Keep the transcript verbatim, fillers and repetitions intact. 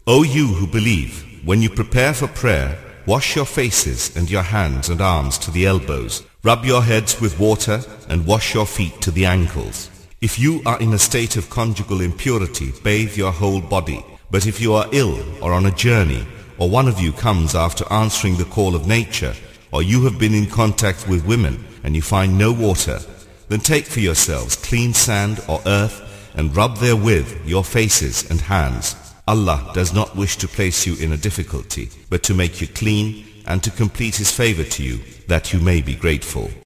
O you who believe, when you prepare for prayer, wash your faces and your hands and arms to the elbows. Rub your heads with water and wash your feet to the ankles. If you are in a state of conjugal impurity, bathe your whole body. But if you are ill or on a journey, or one of you comes after answering the call of nature, or you have been in contact with women and you find no water, then take for yourselves clean sand or earth and rub therewith your faces and hands. Allah does not wish to place you in a difficulty, but to make you clean and to complete His favor to you, that you may be grateful.